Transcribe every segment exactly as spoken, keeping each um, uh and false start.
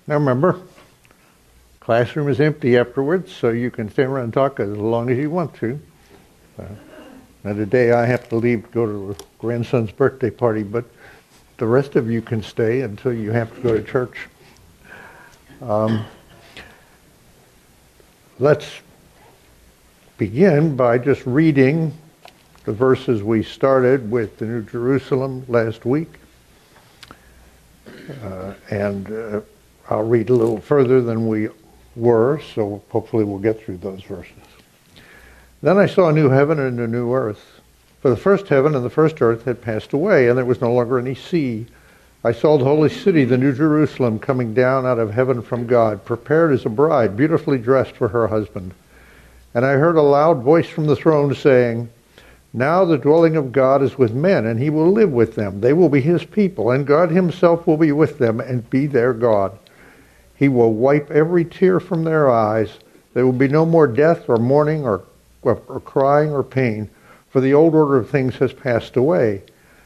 Now remember, classroom is empty afterwards, so you can stay around and talk as long as you want to. Uh, now today I have to leave to go to a grandson's birthday party, but the rest of you can stay until you have to go to church. Um, let's begin by just reading the verses we started with the New Jerusalem last week. Uh, and uh, I'll read a little further than we were, so hopefully we'll get through those verses. Then I saw a new heaven and a new earth. For the first heaven and the first earth had passed away, and there was no longer any sea. I saw the holy city, the New Jerusalem, coming down out of heaven from God, prepared as a bride, beautifully dressed for her husband. And I heard a loud voice from the throne saying, "Now the dwelling of God is with men, and he will live with them. They will be his people, and God himself will be with them and be their God. He will wipe every tear from their eyes. There will be no more death or mourning or, or, or crying or pain, for the old order of things has passed away."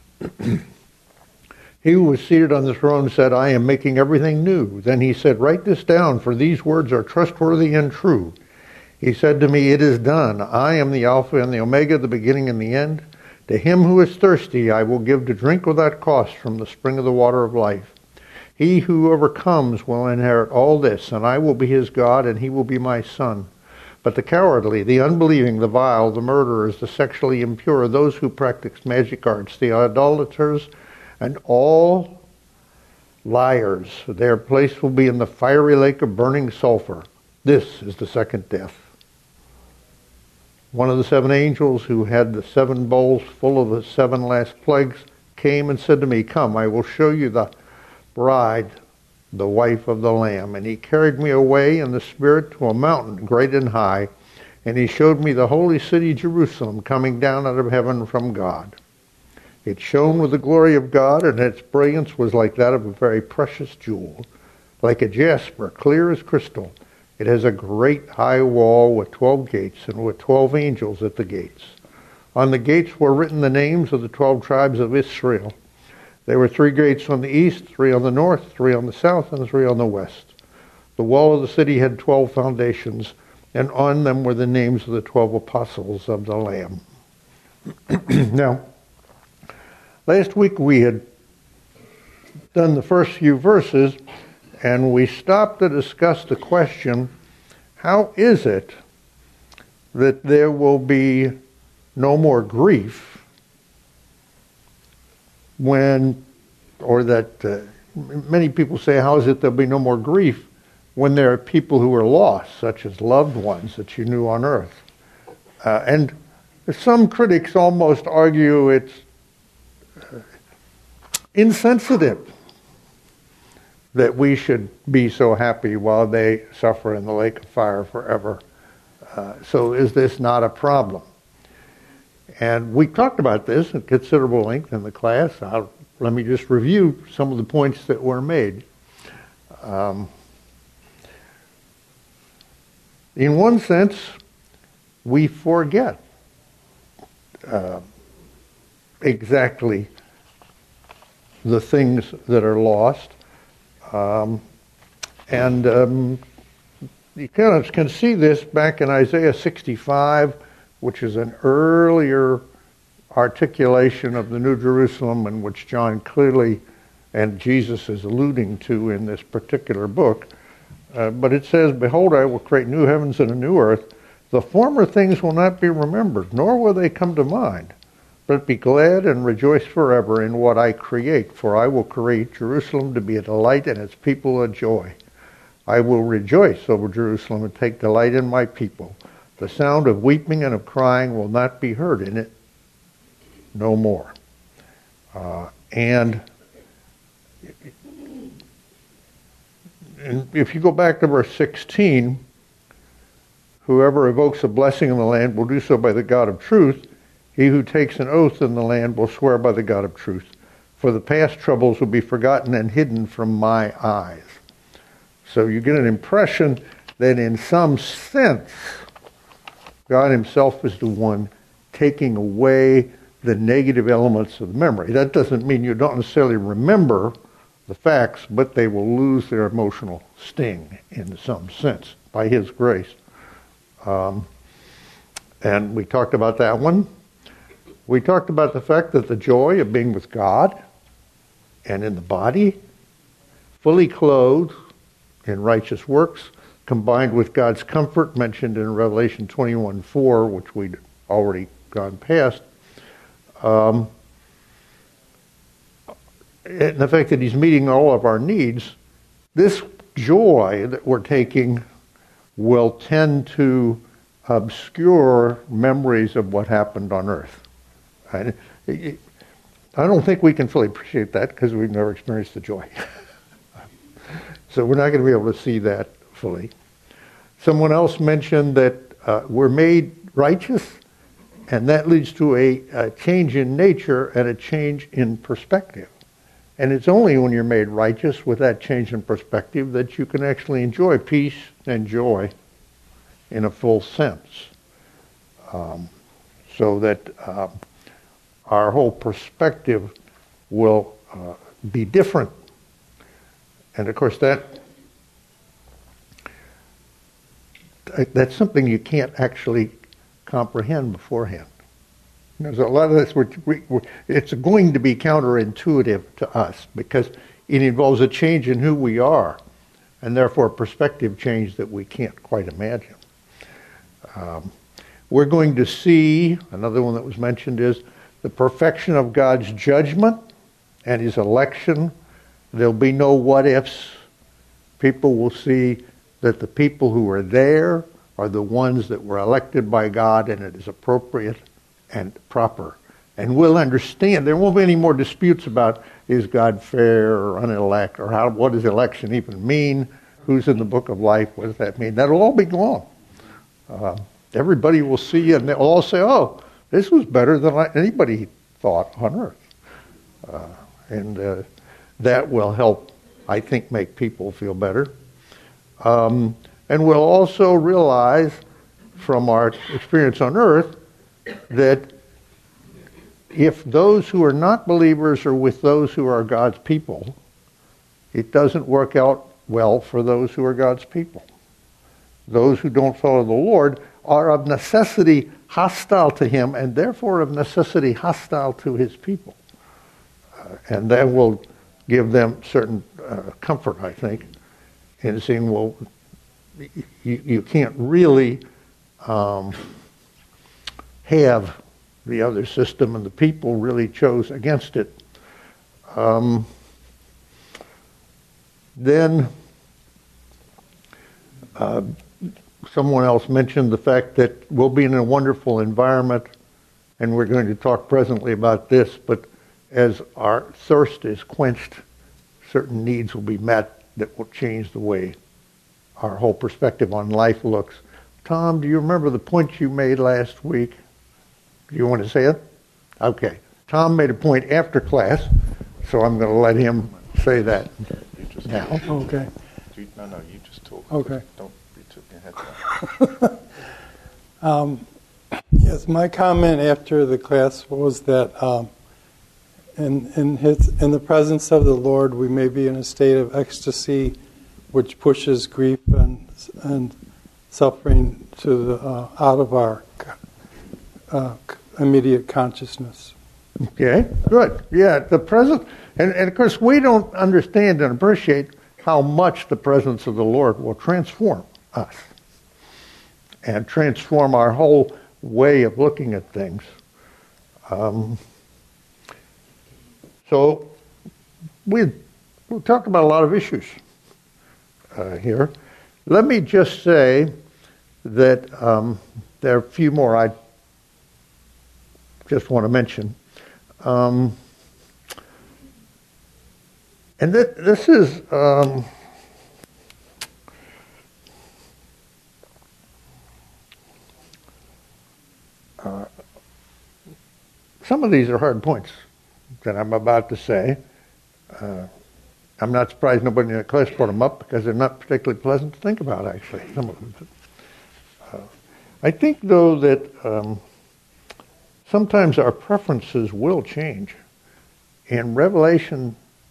He who was seated on the throne said, "I am making everything new." Then he said, "Write this down, for these words are trustworthy and true." He said to me, "It is done. I am the Alpha and the Omega, the beginning and the end. To him who is thirsty I will give to drink without cost from the spring of the water of life. He who overcomes will inherit all this, and I will be his God, and he will be my son. But the cowardly, the unbelieving, the vile, the murderers, the sexually impure, those who practice magic arts, the idolaters, and all liars, their place will be in the fiery lake of burning sulfur. This is the second death." One of the seven angels who had the seven bowls full of the seven last plagues came and said to me, "Come, I will show you the bride, the wife of the Lamb." And he carried me away in the Spirit to a mountain great and high, and he showed me the holy city Jerusalem coming down out of heaven from God. It shone with the glory of God, and its brilliance was like that of a very precious jewel, like a jasper, clear as crystal. It has a great high wall with twelve gates, and with twelve angels at the gates. On the gates were written the names of the twelve tribes of Israel. There were three gates on the east, three on the north, three on the south, and three on the west. The wall of the city had twelve foundations, and on them were the names of the twelve apostles of the Lamb. Now, last week we had done the first few verses, and we stopped to discuss the question, how is it that there will be no more grief when, or that uh, many people say, how is it there'll be no more grief when there are people who are lost, such as loved ones that you knew on earth? Uh, and some critics almost argue it's uh, insensitive that we should be so happy while they suffer in the lake of fire forever. Uh, so is this not a problem? And we talked about this at considerable length in the class. I'll, let me just review some of the points that were made. Um, in one sense, we forget uh, exactly the things that are lost. Um, and um, you kind of can see this back in Isaiah sixty-five, which is an earlier articulation of the New Jerusalem, in which John clearly and Jesus is alluding to in this particular book. Uh, but it says, "Behold, I will create new heavens and a new earth. The former things will not be remembered, nor will they come to mind. But be glad and rejoice forever in what I create, for I will create Jerusalem to be a delight and its people a joy. I will rejoice over Jerusalem and take delight in my people. The sound of weeping and of crying will not be heard in it no more." Uh, and, and if you go back to verse sixteen, "Whoever evokes a blessing in the land will do so by the God of truth. He who takes an oath in the land will swear by the God of truth. For the past troubles will be forgotten and hidden from my eyes." So you get an impression that in some sense, God himself is the one taking away the negative elements of the memory. That doesn't mean you don't necessarily remember the facts, but they will lose their emotional sting in some sense by His grace. Um, and we talked about that one. We talked about the fact that the joy of being with God and in the body, fully clothed in righteous works, combined with God's comfort mentioned in Revelation twenty-one four, which we'd already gone past, um, and the fact that He's meeting all of our needs, this joy that we're taking will tend to obscure memories of what happened on earth. I, I don't think we can fully appreciate that because we've never experienced the joy. So we're not going to be able to see that fully. Someone else mentioned that uh, we're made righteous, and that leads to a, a change in nature and a change in perspective. And it's only when you're made righteous with that change in perspective that you can actually enjoy peace and joy in a full sense. Um, so that uh, our whole perspective will uh, be different. And of course that that's something you can't actually comprehend beforehand. There's a lot of this, we're, we're, it's going to be counterintuitive to us because it involves a change in who we are, and therefore a perspective change that we can't quite imagine. Um, we're going to see, another one that was mentioned is the perfection of God's judgment and His election. There'll be no what-ifs. People will see that the people who are there are the ones that were elected by God, and it is appropriate and proper. And we'll understand. There won't be any more disputes about is God fair or unelect, or how what does election even mean? Who's in the book of life? What does that mean? That'll all be gone. Uh, everybody will see, and they'll all say, oh, this was better than anybody thought on earth. Uh, and uh, that will help, I think, make people feel better. Um, and we'll also realize from our experience on earth that if those who are not believers are with those who are God's people, it doesn't work out well for those who are God's people. Those who don't follow the Lord are of necessity hostile to Him, and therefore of necessity hostile to His people. Uh, and that will give them certain uh, comfort, I think, in seeing, well, you, you can't really um, have the other system, and the people really chose against it. Um, then uh, someone else mentioned the fact that we'll be in a wonderful environment, and we're going to talk presently about this, but as our thirst is quenched, certain needs will be met that will change the way our whole perspective on life looks. Tom, do you remember the point you made last week? Do you want to say it? Okay. Tom made a point after class, so I'm going to let him say that you just now. Okay. You, no, no, you just talk. Okay. Don't be too your head down. um, yes, my comment after the class was that um, in, in, his, in the presence of the Lord, we may be in a state of ecstasy which pushes grief and, and suffering to the, uh, out of our uh, immediate consciousness. Okay, good. Yeah, the presence, and, and of course we don't understand and appreciate how much the presence of the Lord will transform us and transform our whole way of looking at things. Um, so we, we'll talk about a lot of issues uh, here. Let me just say that um, there are a few more I just want to mention. Um, and th- this is um, uh, some of these are hard points that I'm about to say. Uh, I'm not surprised nobody in the class brought them up because they're not particularly pleasant to think about, actually, some of them. Uh, I think, though, that um, sometimes our preferences will change. In Revelation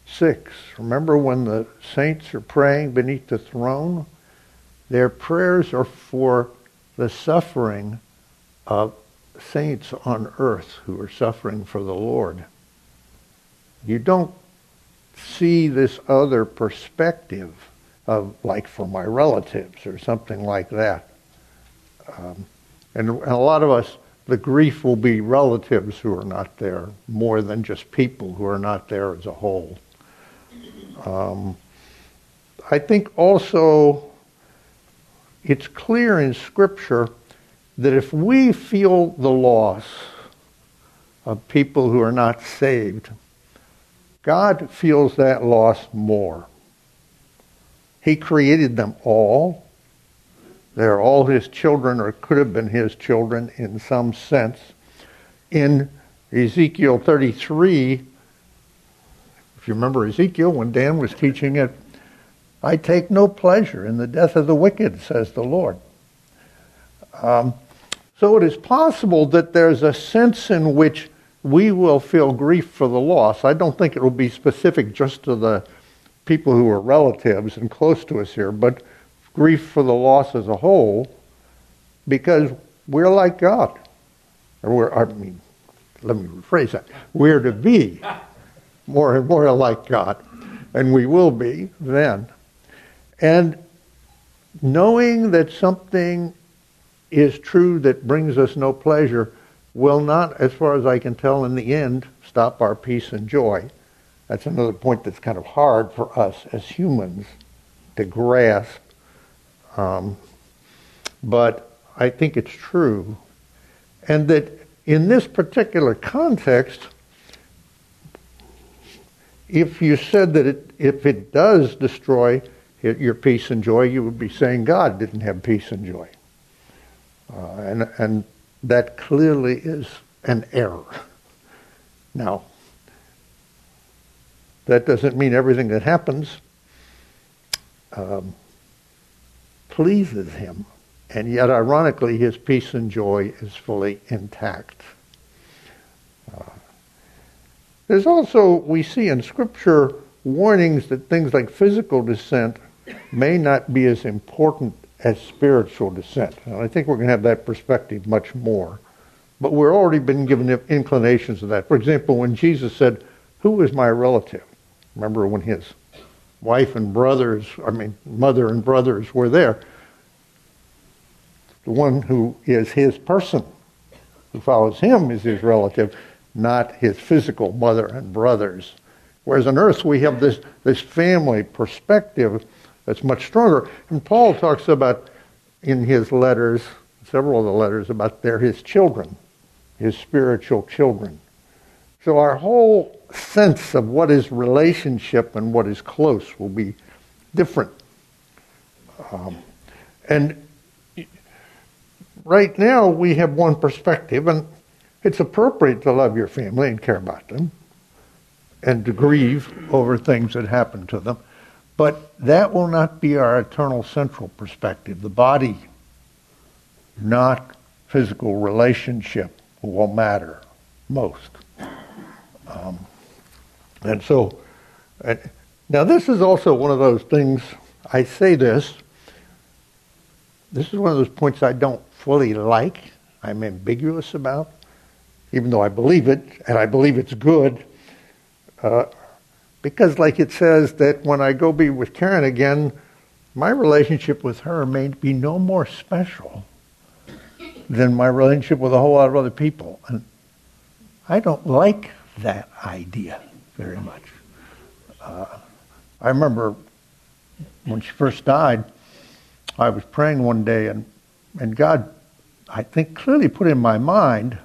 six. Remember when the saints are praying beneath the throne? Their prayers are for the suffering of saints on earth who are suffering for the Lord. You don't see this other perspective of, like, for my relatives or something like that. Um, and, and a lot of us, the grief will be relatives who are not there more than just people who are not there as a whole. Um, I think also it's clear in Scripture that if we feel the loss of people who are not saved, God feels that loss more. He created them all. They're all his children, or could have been his children in some sense. In Ezekiel thirty-three, if you remember Ezekiel, when Dan was teaching it, I take no pleasure in the death of the wicked, says the Lord. Um, so it is possible that there's a sense in which we will feel grief for the loss. I don't think it will be specific just to the people who are relatives and close to us here, but grief for the loss as a whole, because we're like God. Or we're, I mean, let me rephrase that. We're to be more and more like God, and we will be then. And knowing that something is true that brings us no pleasure will not, as far as I can tell in the end, stop our peace and joy. That's another point that's kind of hard for us as humans to grasp. Um, but I think it's true. And that in this particular context, if you said that it, if it does destroy it, your peace and joy, you would be saying God didn't have peace and joy. Uh, and, and that clearly is an error. Now, that doesn't mean everything that happens um, pleases him. And yet, ironically, his peace and joy is fully intact. Uh, there's also, we see in Scripture, warnings that things like physical descent may not be as important as spiritual descent. And I think we're going to have that perspective much more. But we've already been given inclinations of that. For example, when Jesus said, "Who is my relative?" Remember when his wife and brothers, I mean, mother and brothers were there. The one who is his person, who follows him, is his relative, not his physical mother and brothers. Whereas on earth we have this, this family perspective that's much stronger. And Paul talks about, in his letters, several of the letters, about they're his children, his spiritual children. So our whole sense of what is relationship and what is close will be different. Um, and right now we have one perspective, and it's appropriate to love your family and care about them and to grieve over things that happen to them. But that will not be our eternal central perspective. The body, not physical relationship, will matter most. Um, and so, uh, now this is also one of those things, I say this, this is one of those points I don't fully like, I'm ambiguous about, even though I believe it, and I believe it's good, uh, because like it says that when I go be with Karen again, my relationship with her may be no more special than my relationship with a whole lot of other people. And I don't like that idea very much. Uh, I remember when she first died, I was praying one day, and, and God, I think, clearly put in my mind,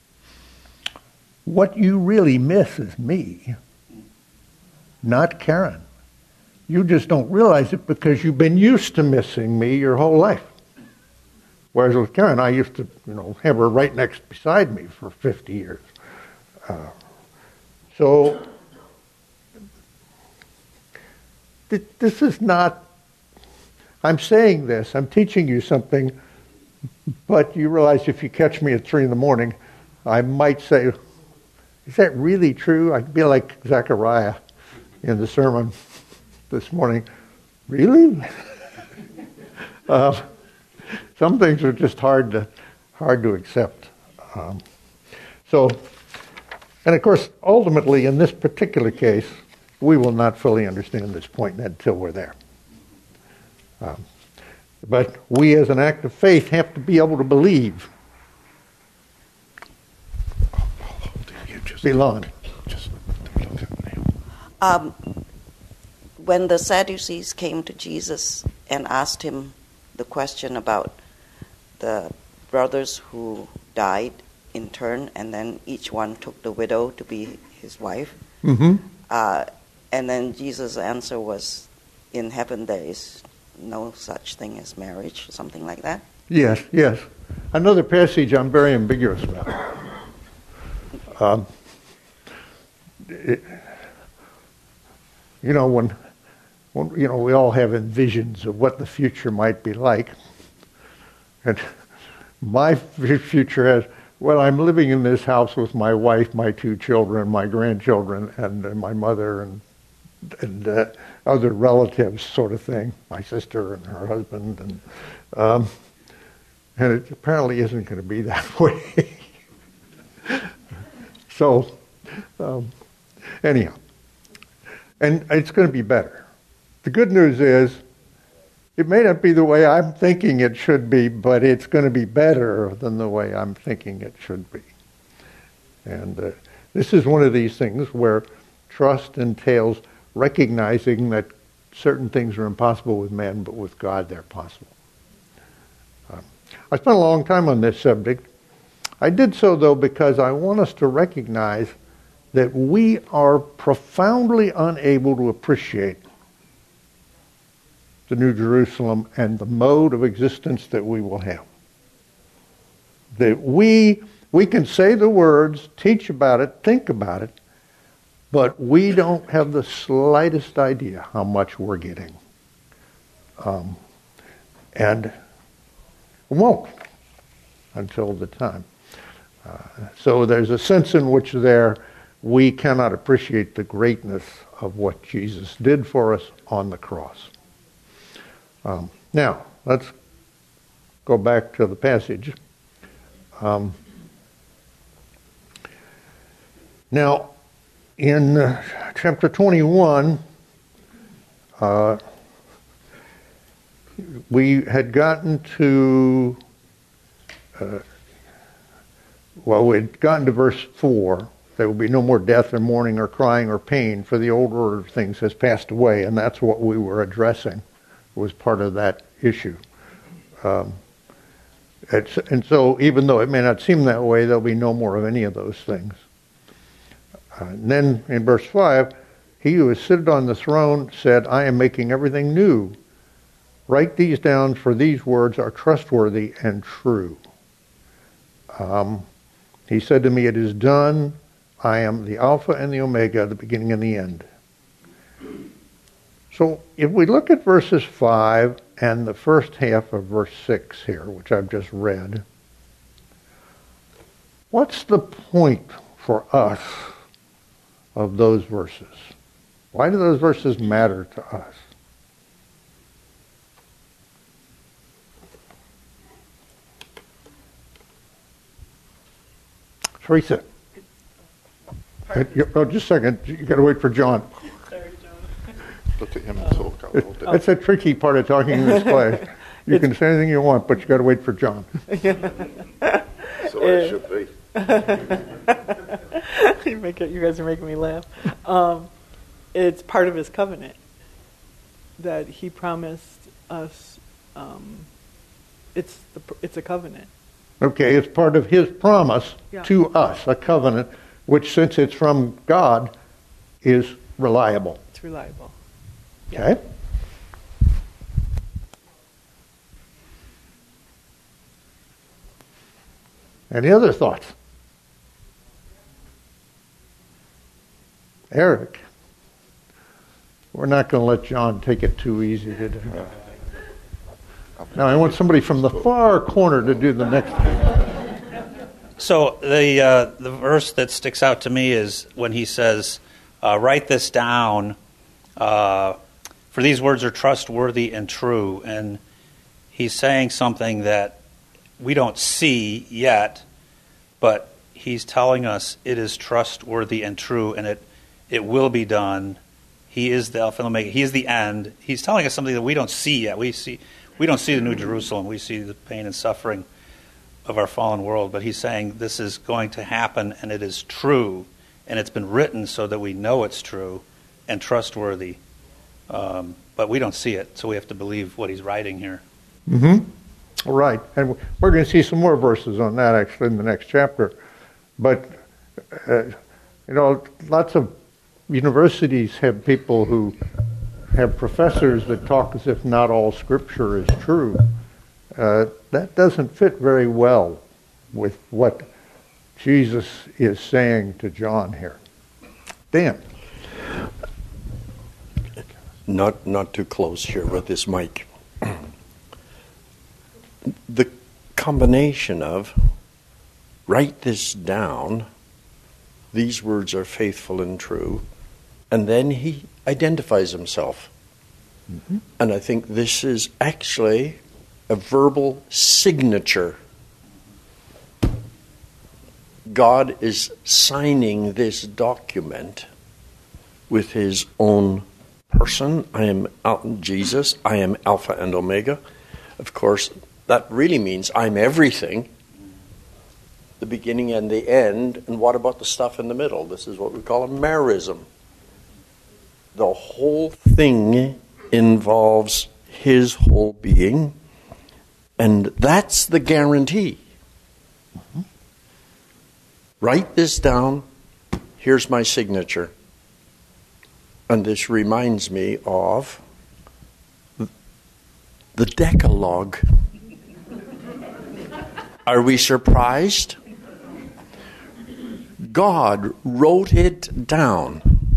what you really miss is me, not Karen. You just don't realize it because you've been used to missing me your whole life. Whereas with Karen, I used to, you know, have her right next beside me for fifty years. Uh, so th- this is not, I'm saying this, I'm teaching you something, but you realize if you catch me at three in the morning, I might say, is that really true? I'd be like Zechariah. in the sermon this morning, really? uh, some things are just hard to hard to accept. Um, so, and of course, ultimately, in this particular case, we will not fully understand this point until we're there. Um, but we, as an act of faith, have to be able to believe. Belong. Just look at me. Um, when the Sadducees came to Jesus and asked him the question about the brothers who died in turn, and then each one took the widow to be his wife, Mm-hmm. uh, and then Jesus' answer was, in heaven there is no such thing as marriage, or something like that. Yes, yes. Another passage I'm very ambiguous about. Um, it, you know, when, when, you know, we all have visions of what the future might be like. And my f- future has, well, I'm living in this house with my wife, my two children, my grandchildren, and uh, my mother, and and uh, other relatives, sort of thing, my sister and her husband, and um, and it apparently isn't going to be that way. So, um, anyhow, and it's going to be better. The good news is, it may not be the way I'm thinking it should be, but it's going to be better than the way I'm thinking it should be. And uh, this is one of these things where trust entails recognizing that certain things are impossible with man, but with God they're possible. Um, I spent a long time on this subject. I did so, though, because I want us to recognize that we are profoundly unable to appreciate the New Jerusalem and the mode of existence that we will have. That we we can say the words, teach about it, think about it, but we don't have the slightest idea how much we're getting. Um, and won't until the time. Uh, so there's a sense in which there we cannot appreciate the greatness of what Jesus did for us on the cross. Um, now, let's go back to the passage. Um, now, in uh, chapter twenty-one, uh, we had gotten to, uh, well, we had gotten to verse four. There will be no more death or mourning or crying or pain, for the old order of things has passed away, and that's what we were addressing. Was part of that issue. Um, it's, and so even though it may not seem that way, there'll be no more of any of those things. Uh, and then in verse five, he who is seated on the throne said, I am making everything new. Write these down, for these words are trustworthy and true. Um, he said to me, it is done. I am the Alpha and the Omega, the beginning and the end. So if we look at verses five and the first half of verse six here, which I've just read, what's the point for us of those verses? Why do those verses matter to us? Teresa. Oh, just a second. You got to wait for John. Look at him and talk a little bit. That's a tricky part of talking in this class. You can say anything you want, but you got to wait for John. So it should be. you, make it, you guys are making me laugh. Um, it's part of his covenant that he promised us. Um, it's the, it's a covenant. Okay, it's part of his promise Yeah. to us, a covenant, which, since it's from God, is reliable. It's reliable. Okay? Any other thoughts? Eric? We're not going to let John take it too easy today. Now I want somebody from the far corner to do the next one. So the uh, the verse that sticks out to me is when he says, uh, write this down, Uh, for these words are trustworthy and true. And he's saying something that we don't see yet, but he's telling us it is trustworthy and true, and it, it will be done. He is the Alpha and Omega. He is the end. He's telling us something that we don't see yet. We see we don't see the New Jerusalem. We see the pain and suffering of our fallen world. But he's saying this is going to happen, and it is true, and it's been written so that we know it's true and trustworthy. Um, but we don't see it, so we have to believe what he's writing here. Mm-hmm. All right. And we're going to see some more verses on that, actually, in the next chapter. But, uh, you know, lots of universities have people who have professors that talk as if not all Scripture is true. Uh, that doesn't fit very well with what Jesus is saying to John here. Dan. Not not too close here with this mic. The combination of write this down, these words are faithful and true, and then he identifies himself. Mm-hmm. And I think this is actually a verbal signature. God is signing this document with his own person. I am Jesus. I am Alpha and Omega. Of course, that really means I'm everything. The beginning and the end. And what about the stuff in the middle? This is what we call a merism. The whole thing involves his whole being. And that's the guarantee. Mm-hmm. Write this down. Here's my signature. And this reminds me of the Decalogue. Are we surprised? God wrote it down,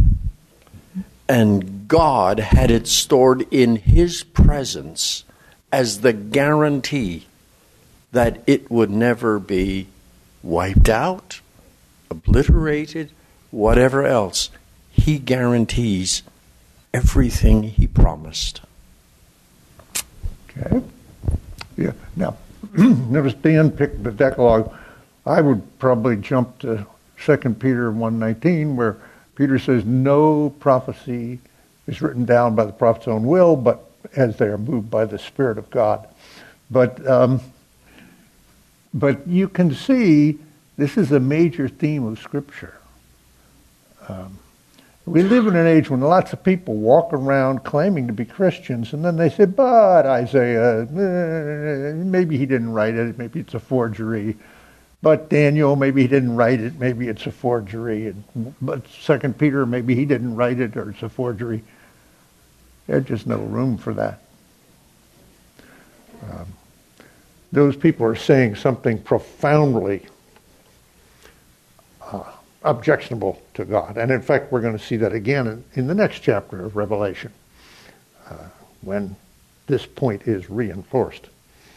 and God had it stored in his presence as the guarantee that it would never be wiped out, obliterated, whatever else. He guarantees everything he promised. Okay. Yeah. Now, notice Dan picked the Decalogue. I would probably jump to Second Peter one nineteen, where Peter says, no prophecy is written down by the prophet's own will, but as they are moved by the Spirit of God. But um, but you can see this is a major theme of Scripture. Um, we live in an age when lots of people walk around claiming to be Christians, and then they say, but Isaiah, eh, maybe he didn't write it, maybe it's a forgery. But Daniel, maybe he didn't write it, maybe it's a forgery. And, but Second Peter, maybe he didn't write it, or it's a forgery. There's just no room for that. Um, those people are saying something profoundly uh, objectionable to God. And in fact, we're going to see that again in, in the next chapter of Revelation, uh, when this point is reinforced.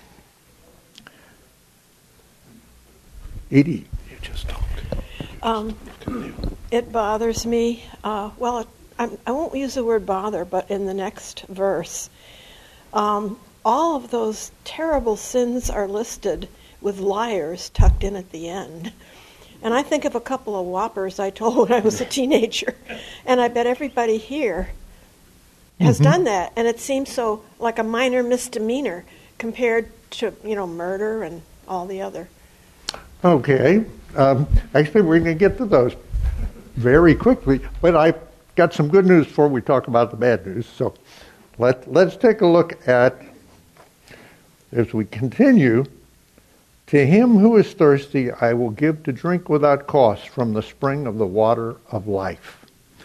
Edie, you just talked. Um, it bothers me. Uh, well, it, I, I won't use the word bother, but in the next verse, um, all of those terrible sins are listed with liars tucked in at the end. And I think of a couple of whoppers I told when I was a teenager, and I bet everybody here has mm-hmm. done that. And it seems so like a minor misdemeanor compared to, you know, murder and all the other. Okay. Um, actually, we're going to get to those very quickly, but I got some good news before we talk about the bad news. So let, let's take a look at, as we continue, to him who is thirsty, I will give to drink without cost from the spring of the water of life.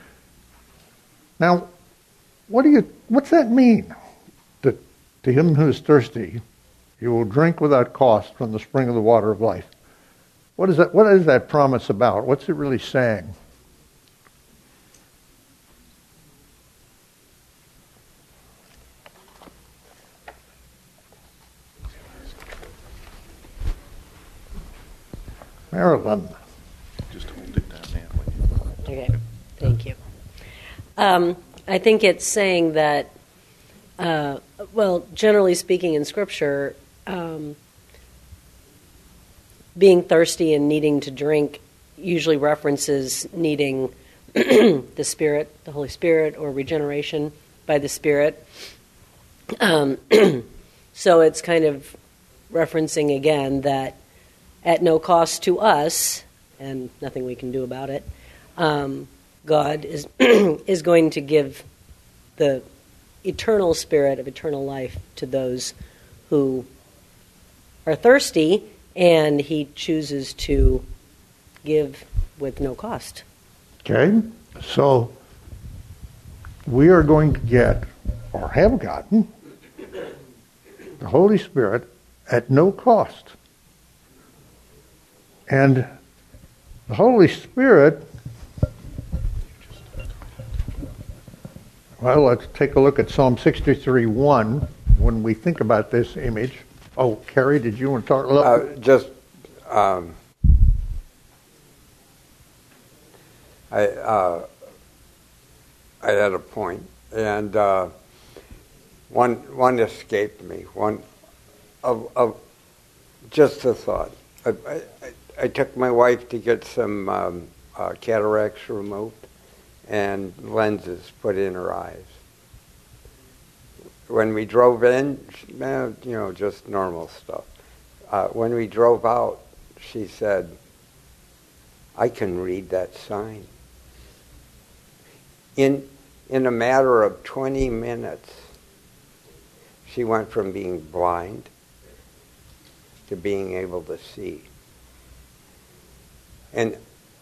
Now, what do you, what's that mean? To, to him who is thirsty, you will drink without cost from the spring of the water of life. What is that? What is that promise about? What's it really saying? Marilyn. Just hold it down there. Okay, thank you. Um, I think it's saying that, uh, well, generally speaking in Scripture, um, being thirsty and needing to drink usually references needing the Spirit, the Holy Spirit, or regeneration by the Spirit. Um, so it's kind of referencing again that at no cost to us, and nothing we can do about it, um, God is is going to give the eternal Spirit of eternal life to those who are thirsty, and He chooses to give with no cost. Okay, so we are going to get, or have gotten, the Holy Spirit at no cost. And the Holy Spirit, well, let's take a look at Psalm sixty-three one when we think about this image. Oh, Carrie, did you want to talk a little? Uh, just, um, I, uh, I had a point, and uh, one one escaped me. One of, of just a thought. I, I, I took my wife to get some um, uh, cataracts removed and lenses put in her eyes. When we drove in, eh, you know, just normal stuff. Uh, when we drove out, she said, "I can read that sign." In in a matter of twenty minutes, she went from being blind to being able to see. And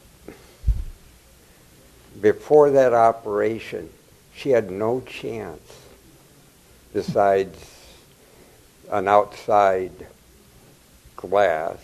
before that operation, she had no chance besides an outside glass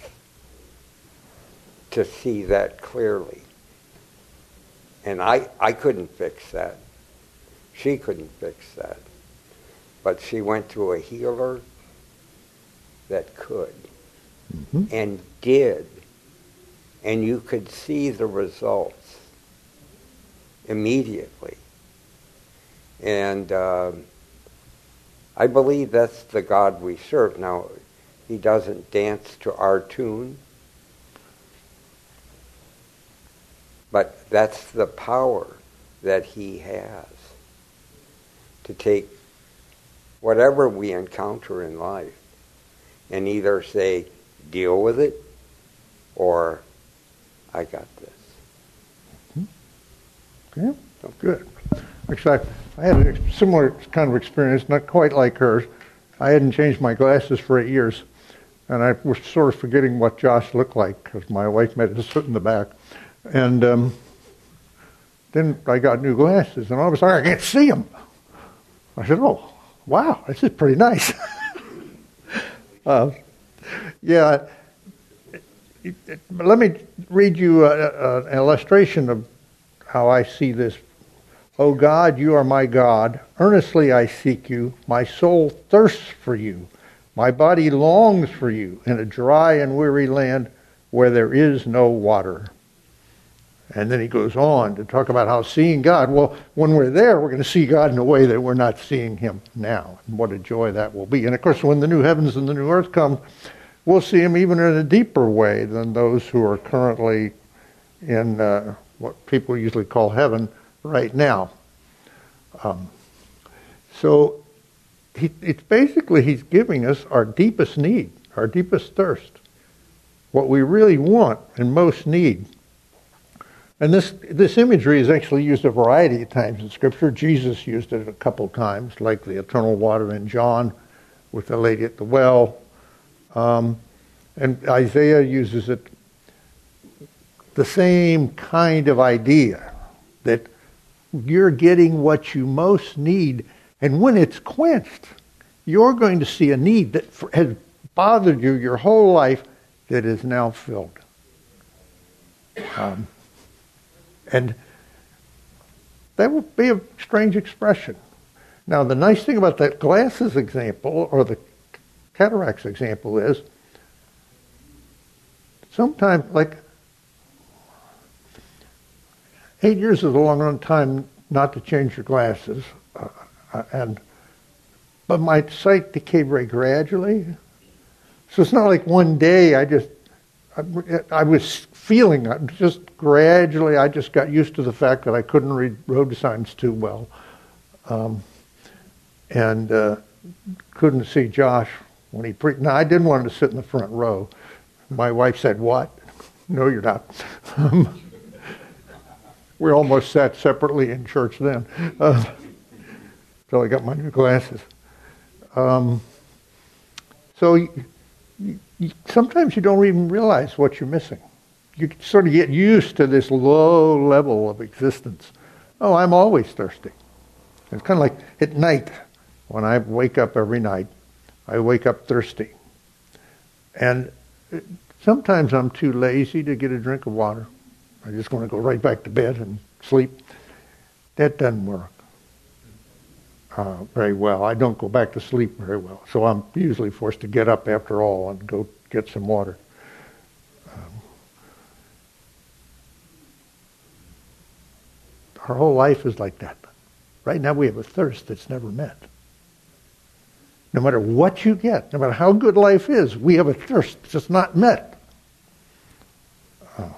to see that clearly. And I, I couldn't fix that. She couldn't fix that. But she went to a healer that could, mm-hmm. and did. And you could see the results immediately. And uh, I believe that's the God we serve. Now, He doesn't dance to our tune, but that's the power that He has to take whatever we encounter in life and either say, deal with it, or I got this. Okay, good. Actually, I had a similar kind of experience, not quite like hers. I hadn't changed my glasses for eight years, and I was sort of forgetting what Josh looked like because my wife made us sit in the back. And um, then I got new glasses, and all of a sudden I can't see them. I said, "Oh, wow, this is pretty nice." uh, yeah. Let me read you a, a, an illustration of how I see this. "O God, you are my God. Earnestly I seek you. My soul thirsts for you. My body longs for you in a dry and weary land where there is no water." And then he goes on to talk about how seeing God, well, when we're there, we're going to see God in a way that we're not seeing Him now. And what a joy that will be. And of course, when the new heavens and the new earth come, we'll see Him even in a deeper way than those who are currently in uh, what people usually call heaven right now. Um, so he, it's basically He's giving us our deepest need, our deepest thirst, what we really want and most need. And this this imagery is actually used a variety of times in Scripture. Jesus used it a couple times, like the eternal water in John with the lady at the well. Um, and Isaiah uses it, the same kind of idea, that you're getting what you most need, and when it's quenched, you're going to see a need that has bothered you your whole life that is now filled. Um, and that would be a strange expression. Now, the nice thing about that glasses example, or the cataracts example, is sometimes, like, eight years is a long, long time not to change your glasses, uh, and but my sight decayed very gradually. So it's not like one day I just, I, I was feeling it, just gradually I just got used to the fact that I couldn't read road signs too well. Um, and uh, couldn't see Josh when he preached. Now, I didn't want him to sit in the front row. My wife said, "What? No, you're not." Um, we almost sat separately in church then, uh, until I got my new glasses. Um, so you, you, sometimes you don't even realize what you're missing. You sort of get used to this low level of existence. Oh, I'm always thirsty. It's kind of like at night, when I wake up every night, I wake up thirsty. And sometimes I'm too lazy to get a drink of water. I just want to go right back to bed and sleep. That doesn't work uh, very well. I don't go back to sleep very well. So I'm usually forced to get up after all and go get some water. Um, our whole life is like that. Right now we have a thirst that's never met. No matter what you get, no matter how good life is, we have a thirst that's just not met. Uh,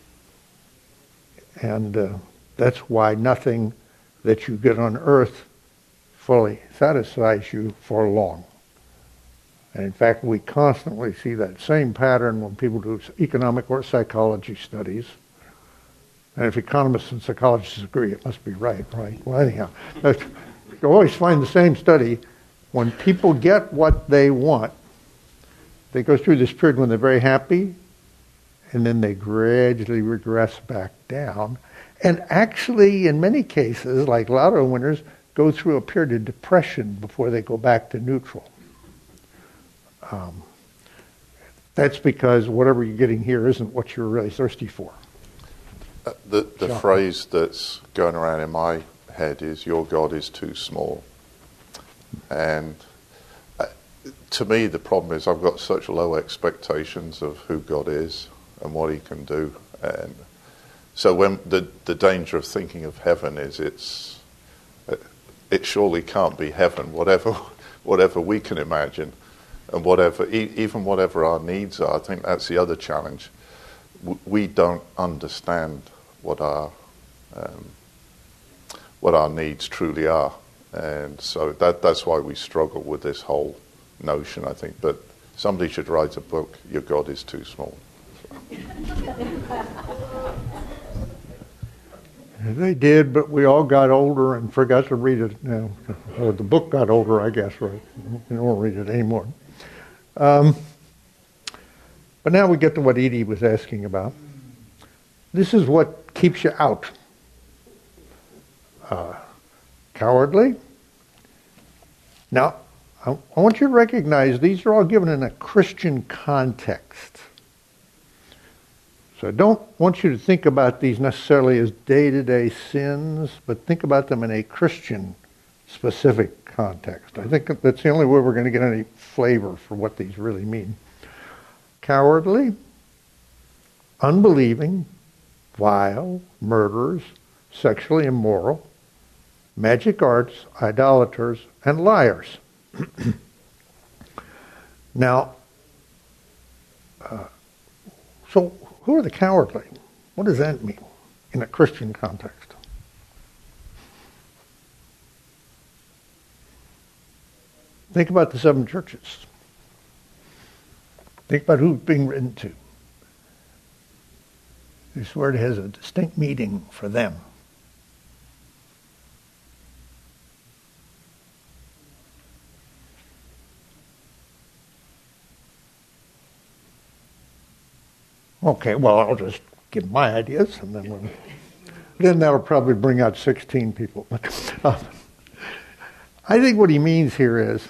and uh, that's why nothing that you get on earth fully satisfies you for long. And in fact, we constantly see that same pattern when people do economic or psychology studies. And if economists and psychologists agree, it must be right, right? Well, anyhow, you always find the same study. When people get what they want, they go through this period when they're very happy, and then they gradually regress back down. And actually, in many cases, like lotto winners, go through a period of depression before they go back to neutral. Um, that's because whatever you're getting here isn't what you're really thirsty for. Uh, the the John. Phrase that's going around in my head is, "Your God is too small." And uh, to me, the problem is I've got such low expectations of who God is and what He can do. And so when the the danger of thinking of heaven is it's it surely can't be heaven, whatever whatever we can imagine, and whatever e- even whatever our needs are. I think that's the other challenge. W- we don't understand what our um, what our needs truly are. And so that that's why we struggle with this whole notion, I think. But somebody should write a book, Your God is Too Small. They did, but we all got older and forgot to read it. You know, or the book got older, I guess, right? We don't read it anymore. Um, but now we get to what Edie was asking about. This is what keeps you out. Uh, cowardly. Now, I, I want you to recognize these are all given in a Christian context. So I don't want you to think about these necessarily as day-to-day sins, but think about them in a Christian specific context. I think that's the only way we're going to get any flavor for what these really mean. Cowardly, unbelieving, vile, murderers, sexually immoral, magic arts, idolaters, and liars. Now, uh, so who are the cowardly? What does that mean in a Christian context? Think about the seven churches. Think about who's being written to. This word has a distinct meaning for them. Okay, well, I'll just give my ideas, and then we'll, then that'll probably bring out sixteen people. But uh, I think what he means here is,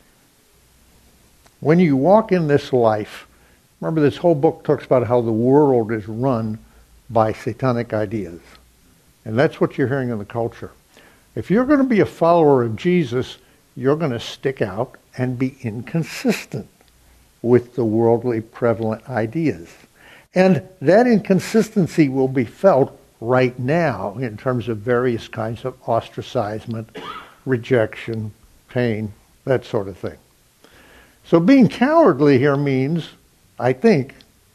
when you walk in this life, remember this whole book talks about how the world is run by satanic ideas. And that's what you're hearing in the culture. If you're going to be a follower of Jesus, you're going to stick out and be inconsistent with the worldly prevalent ideas. And that inconsistency will be felt right now in terms of various kinds of ostracizement, rejection, pain, that sort of thing. So being cowardly here means, I think,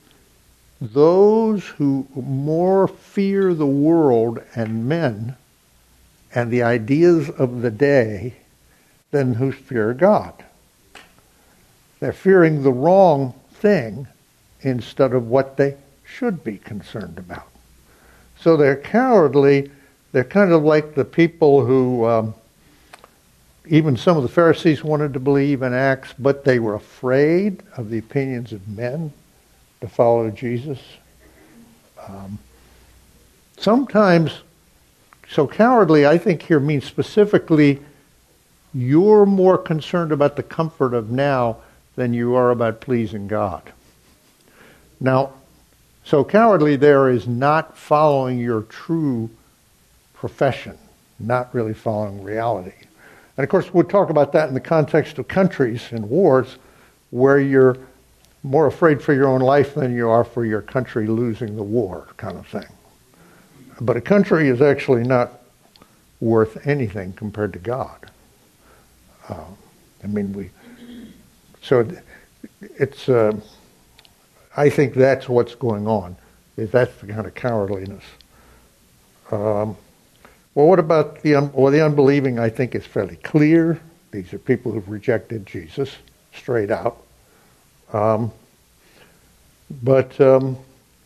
those who more fear the world and men and the ideas of the day than who fear God. They're fearing the wrong thing instead of what they should be concerned about. So they're cowardly. They're kind of like the people who, um, even some of the Pharisees wanted to believe in Acts, but they were afraid of the opinions of men to follow Jesus. Um, sometimes, so cowardly, I think here means specifically you're more concerned about the comfort of now than you are about pleasing God. Now, so cowardly there is not following your true profession, not really following reality. And of course, we'll talk about that in the context of countries and wars where you're more afraid for your own life than you are for your country losing the war, kind of thing. But a country is actually not worth anything compared to God. Uh, I mean, we. So it's. Uh, I think that's what's going on. Is that's the kind of cowardliness. Um, well, what about the un- well? The unbelieving, I think, is fairly clear. These are people who've rejected Jesus straight out. Um, but um,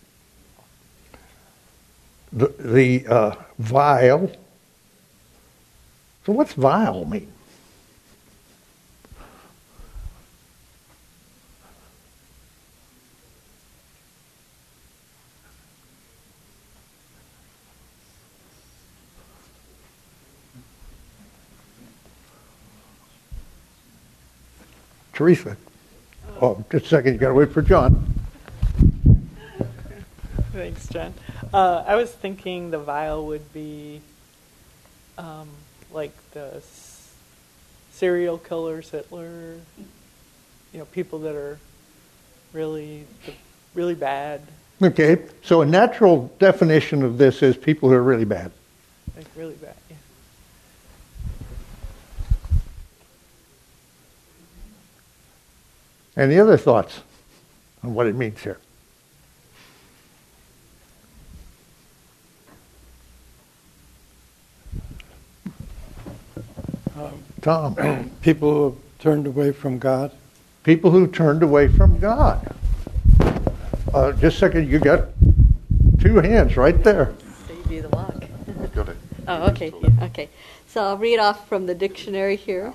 the the uh, vile. So what's vile mean? Teresa. Oh, just a second. You got to wait for John. Thanks, John. Uh, I was thinking the vile would be um, like the s- serial killers, Hitler. You know, people that are really, really bad. Okay. So a natural definition of this is people who are really bad. Like really bad. Yeah. Any other thoughts on what it means here? Um, Tom. People who have turned away from God. People who turned away from God. Uh, just a second, you got two hands right there. Save you the walk. Got it. Oh, okay. Yeah, okay. So I'll read off from the dictionary here.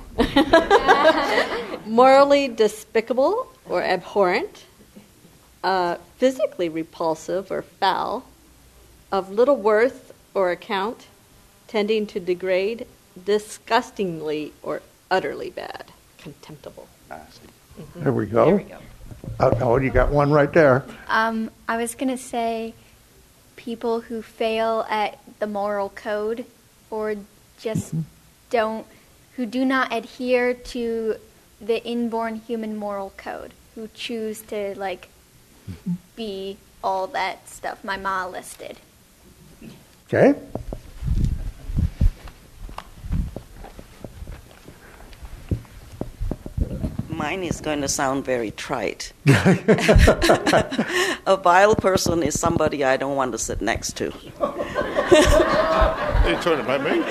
Morally despicable or abhorrent, uh, physically repulsive or foul, of little worth or account, tending to degrade, disgustingly or utterly bad, contemptible. Nasty. Mm-hmm. There we go. There we go. Oh, oh, you got one right there. Um, I was going to say people who fail at the moral code or just don't, who do not adhere to the inborn human moral code, who choose to, like, be all that stuff my ma listed. Okay. Mine is going to sound very trite. A vile person is somebody I don't want to sit next to. Are you talking about me?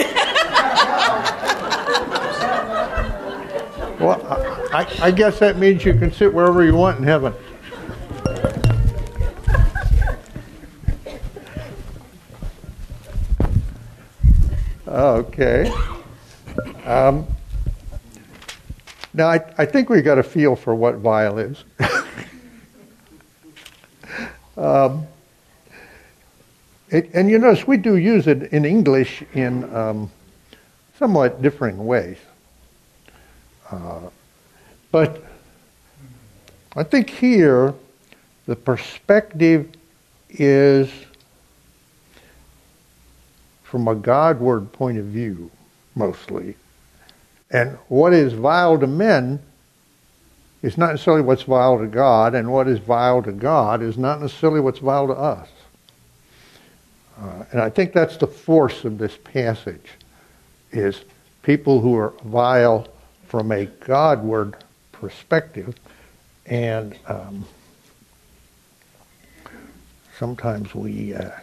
Well, I, I guess that means you can sit wherever you want in heaven. Okay. Um, now, I, I think we got a feel for what vile is. um, it, and you notice we do use it in English in um, somewhat differing ways. Uh, but I think here the perspective is from a Godward point of view, mostly. And what is vile to men is not necessarily what's vile to God, and what is vile to God is not necessarily what's vile to us. Uh, and I think that's the force of this passage, is people who are vile from a Godward perspective. And um, sometimes we... Uh,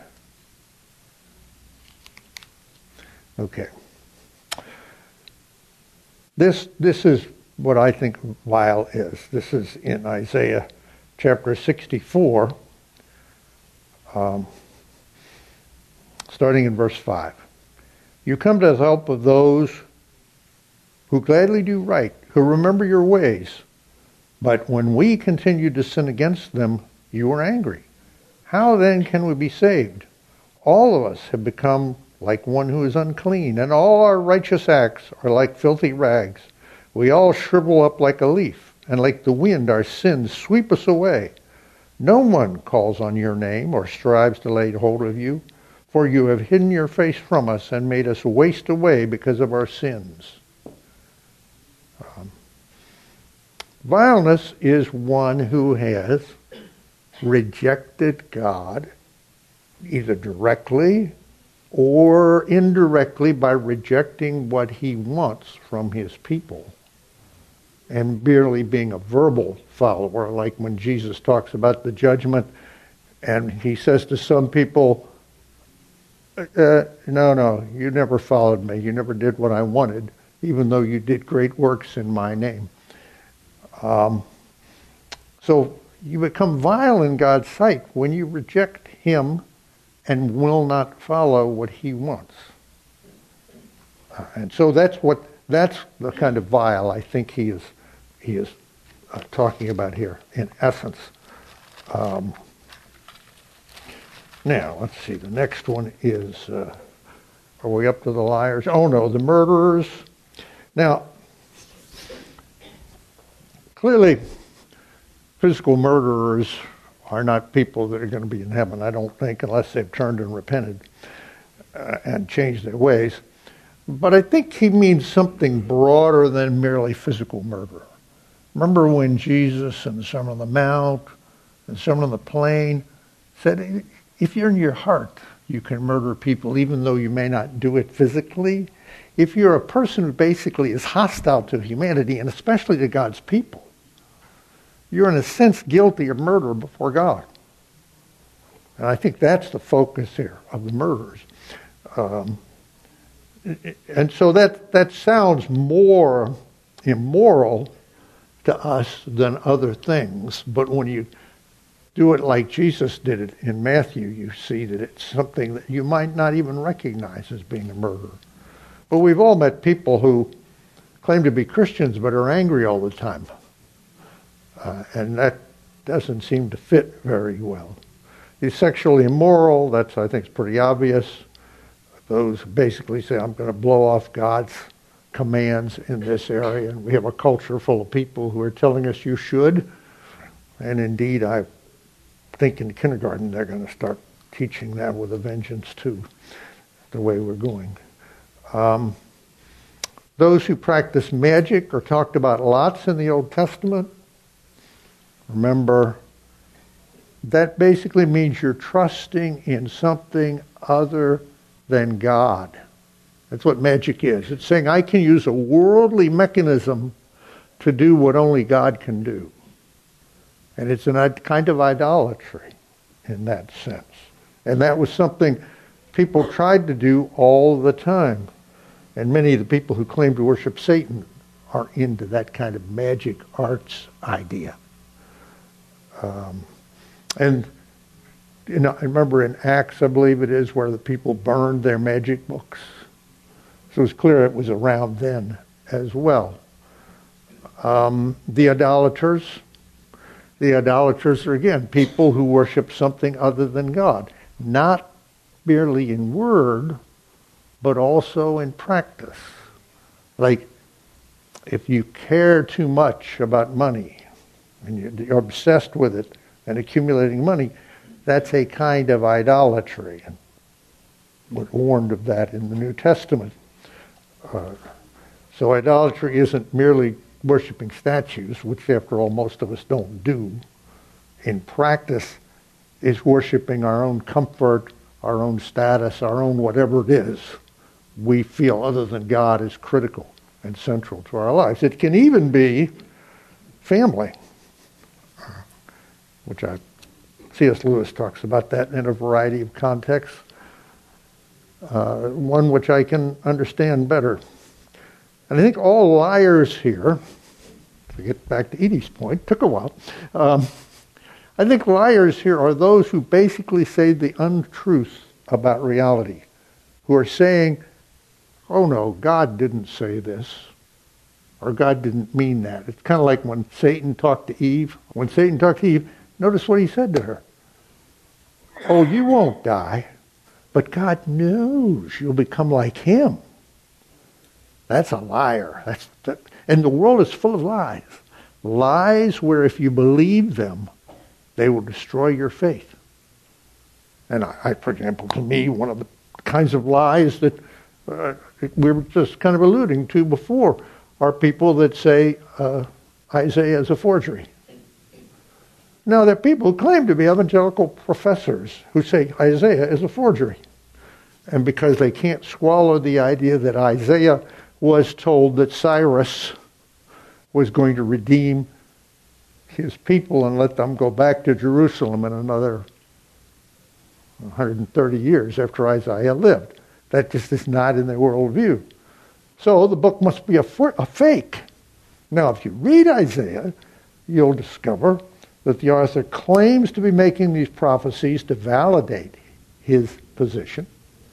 okay. This, this is what I think vile is. This is in Isaiah chapter sixty-four, um, starting in verse five. You come to the help of those who gladly do right, who remember your ways. But when we continued to sin against them, you were angry. How then can we be saved? All of us have become like one who is unclean, and all our righteous acts are like filthy rags. We all shrivel up like a leaf, and like the wind our sins sweep us away. No one calls on your name or strives to lay hold of you, for you have hidden your face from us and made us waste away because of our sins. Um, vileness is one who has rejected God, either directly or indirectly by rejecting what he wants from his people, and merely being a verbal follower, like when Jesus talks about the judgment, and he says to some people, uh, no, no, you never followed me. You never did what I wanted, even though you did great works in my name. Um, so you become vile in God's sight when you reject him and will not follow what he wants. Uh, and so that's what that's the kind of vile I think he is he is uh, talking about here in essence. Um, now let's see. The next one is: uh, are we up to the liars? Oh no, the murderers. Now, clearly, physical murderers are not people that are going to be in heaven, I don't think, unless they've turned and repented uh, and changed their ways. But I think he means something broader than merely physical murder. Remember when Jesus in the Sermon on the Mount, and the Sermon on the Plain, said, if you're in your heart, you can murder people even though you may not do it physically. If you're a person who basically is hostile to humanity, and especially to God's people, you're in a sense guilty of murder before God. And I think that's the focus here of the murderers. Um, and so that, that sounds more immoral to us than other things. But when you do it like Jesus did it in Matthew, you see that it's something that you might not even recognize as being a murder. But we've all met people who claim to be Christians but are angry all the time. Uh, and that doesn't seem to fit very well. The sexually immoral, that's, I think, is pretty obvious. Those basically say, I'm going to blow off God's commands in this area. And we have a culture full of people who are telling us you should. And indeed, I think in kindergarten they're going to start teaching that with a vengeance too, the way we're going. Um, those who practice magic are talked about lots in the Old Testament. Remember, that basically means you're trusting in something other than God. That's what magic is. It's saying I can use a worldly mechanism to do what only God can do. And it's a kind of idolatry in that sense. And that was something people tried to do all the time. And many of the people who claim to worship Satan are into that kind of magic arts idea. Um, and you know, I remember in Acts, I believe it is, where the people burned their magic books. So it's clear it was around then as well. Um, the idolaters, the idolaters are again people who worship something other than God, not merely in word, but also in practice. Like, if you care too much about money, and you're obsessed with it and accumulating money, that's a kind of idolatry. And we're warned of that in the New Testament. Uh, so idolatry isn't merely worshiping statues, which after all most of us don't do. In practice, is worshiping our own comfort our own status, our own whatever it is we feel other than God is critical and central to our lives. It can even be family, which I, C S Lewis talks about that in a variety of contexts. Uh, one which I can understand better. And I think all liars here, to get back to Edie's point, took a while, um, I think liars here are those who basically say the untruth about reality, who are saying, oh no, God didn't say this, or God didn't mean that. It's kind of like when Satan talked to Eve. When Satan talked to Eve, notice what he said to her. Oh, you won't die, but God knows you'll become like him. That's a liar. That's that, and the world is full of lies. Lies where if you believe them, they will destroy your faith. And I, I for example, to me, one of the kinds of lies that uh, we were just kind of alluding to before are people that say uh, Isaiah is a forgery. Now, there are people who claim to be evangelical professors who say Isaiah is a forgery. And because they can't swallow the idea that Isaiah was told that Cyrus was going to redeem his people and let them go back to Jerusalem in another one hundred thirty years after Isaiah lived. That just is not in their worldview. So the book must be a, for, a fake. Now, if you read Isaiah, you'll discover that the author claims to be making these prophecies to validate his position.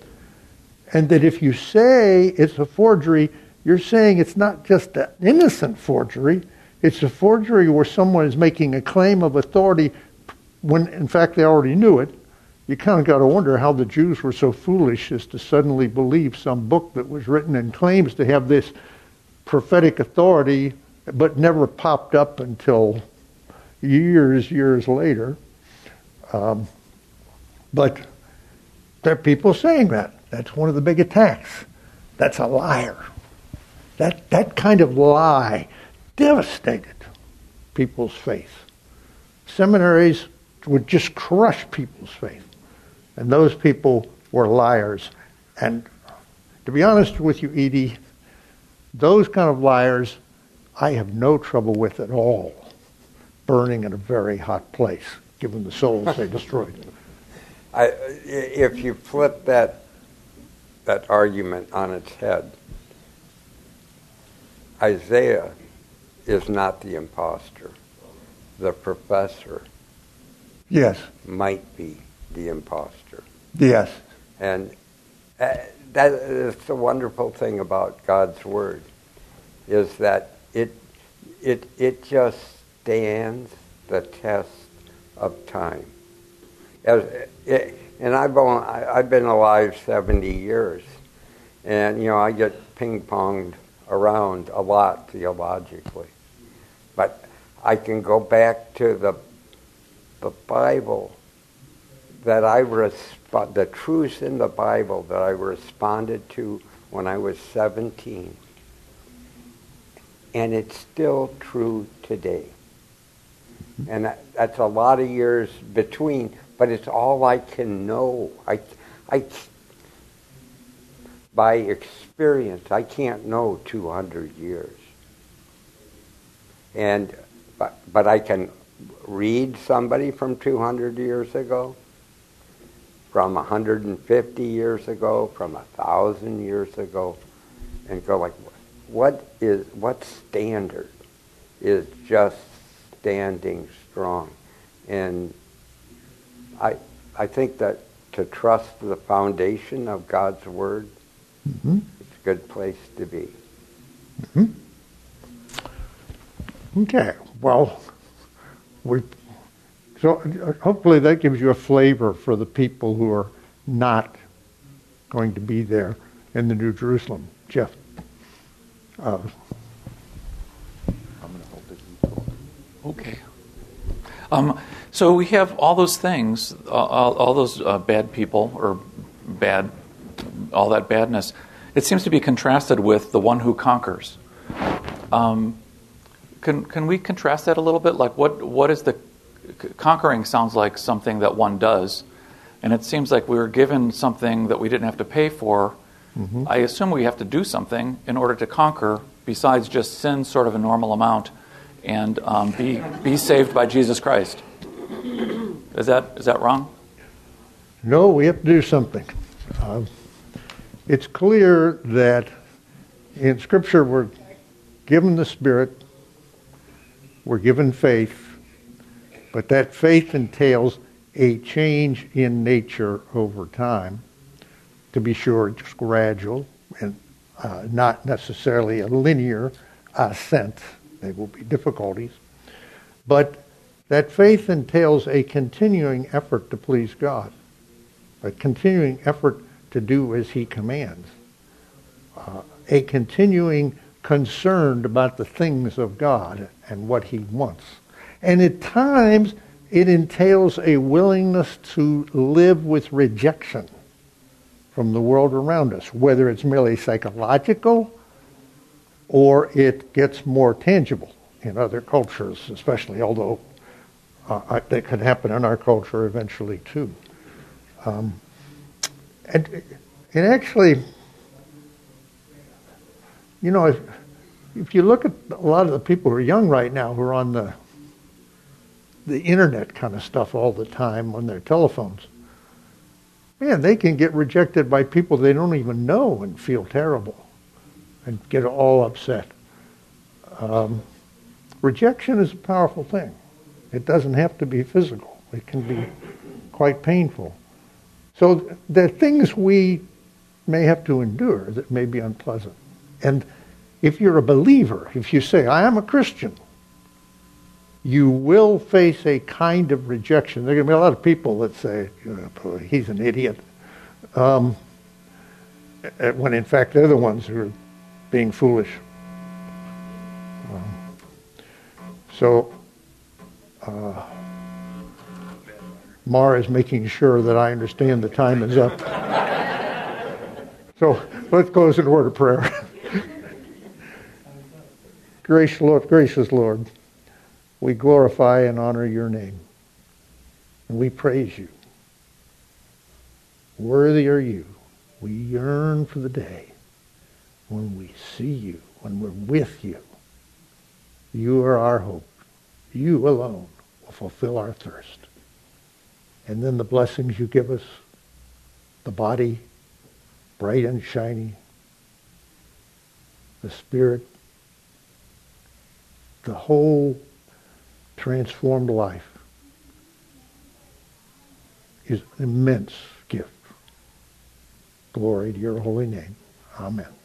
And that if you say it's a forgery, you're saying it's not just an innocent forgery, it's a forgery where someone is making a claim of authority when in fact they already knew it. You kind of got to wonder how the Jews were so foolish as to suddenly believe some book that was written and claims to have this prophetic authority but never popped up until years, years later. Um, but there are people saying that. That's one of the big attacks. That's a liar. That that kind of lie devastated people's faith. Seminaries would just crush people's faith. And those people were liars. And to be honest with you, Edie, those kind of liars I have no trouble with at all burning in a very hot place, given the souls they destroyed. I, if you flip that that argument on its head, Isaiah is not the imposter. The professor yes. might be the imposter. Yes. And uh, that is the wonderful thing about God's Word, is that it it it just stands the test of time. As it, and I've only, I've been alive seventy years, and you know I get ping-ponged around a lot theologically, but I can go back to the the Bible that I resp- the truths in the Bible that I responded to when I was seventeen, and it's still true today. And that, that's a lot of years between, but it's all I can know. I, I, by experience, I can't know two hundred years. And but, but I can read somebody from two hundred years ago, from one hundred fifty years ago, from one thousand years ago, and go like, what is what standard is just standing strong? And I I think that to trust the foundation of God's Word, mm-hmm. it's a good place to be. Mm-hmm. Okay, well, we so hopefully that gives you a flavor for the people who are not going to be there in the New Jerusalem. Jeff. Uh, Okay. Um, so we have all those things, uh, all, all those uh, bad people, or bad, all that badness. It seems to be contrasted with the one who conquers. Um, can can we contrast that a little bit? Like what what is the conquering? Sounds like something that one does. and it seems like we were given something that we didn't have to pay for. Mm-hmm. I assume we have to do something in order to conquer, besides just sin sort of a normal amount, and um, be be saved by Jesus Christ. Is that is that wrong? No, we have to do something. Uh, it's clear that in Scripture we're given the Spirit, we're given faith, but that faith entails a change in nature over time. To be sure, just gradual and uh, not necessarily a linear ascent. There will be difficulties. But that faith entails a continuing effort to please God, a continuing effort to do as He commands, uh, a continuing concern about the things of God and what He wants. And at times, it entails a willingness to live with rejection from the world around us, whether it's merely psychological or it gets more tangible in other cultures, especially, although uh, that could happen in our culture eventually too. Um, and, and actually, you know, if, if you look at a lot of the people who are young right now who are on the the internet kind of stuff all the time on their telephones, man, they can get rejected by people they don't even know and feel terrible and get all upset. Um, rejection is a powerful thing. It doesn't have to be physical. It can be quite painful. So there are things we may have to endure that may be unpleasant. And if you're a believer, if you say, I am a Christian, you will face a kind of rejection. There are going to be a lot of people that say, oh, he's an idiot. Um, when in fact they're the ones who are being foolish. Um, so, uh, Mara is making sure that I understand the time is up. So let's close in a word of prayer. Gracious Lord, gracious Lord, we glorify and honor your name, and we praise you. Worthy are you. We yearn for the day when we see you, when we're with you. You are our hope. You alone will fulfill our thirst. And then the blessings you give us, the body bright and shiny, the spirit, the whole transformed life is an immense gift. Glory to your holy name. Amen.